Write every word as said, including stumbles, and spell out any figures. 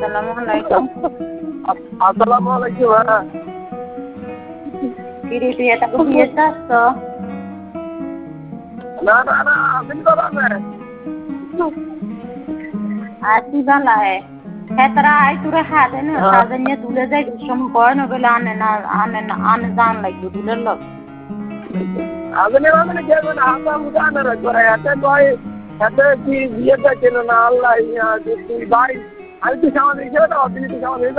আসসালামু আলাইকুম। আসসালামু আলাইকুম। হ্যাঁ কিরে তুই এটা বিয়ে যাচ্ছ? না না না আসেন করা না আসি বালায় হ্যাঁ তারা আই তোরে হাতে না সাজে নিয়ে তুলে যায় সময় কয় না বলে আনে না আনে না আনে জান লাগবে তুলে লোক আসেন মানে কেমন হাতা মুদান করে এতে কয় এতে কি বিয়ে যাচ্ছে না আল্লাহ তুই ভাই আমি তো সামান্য হিসেবে না অর্থনীতি সামান্য